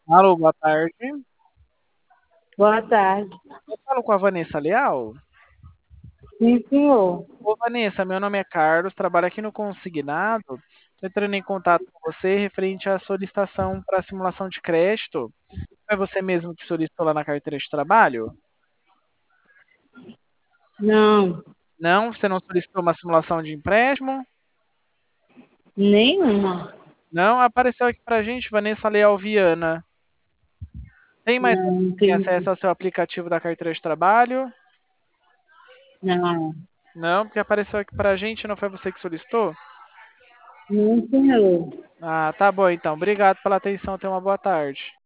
Alô, boa tarde. Boa tarde. Eu falo com a Vanessa Leal. Sim, senhor. Ô, Vanessa, meu nome é Carlos, trabalho aqui no Consignado. Estou entrando em contato com você referente à solicitação para simulação de crédito. É você mesmo que solicitou lá na carteira de trabalho? Não, Não, você não solicitou uma simulação de empréstimo? nenhuma. Não, apareceu aqui pra gente, Vanessa Leal Viana. Tem mais Não, alguém não que tem tem. acesso ao seu aplicativo da carteira de trabalho? Não, Não, porque apareceu aqui pra gente, não foi você que solicitou? não, senhor. Ah, tá bom então. Obrigado pela atenção, tenha uma boa tarde.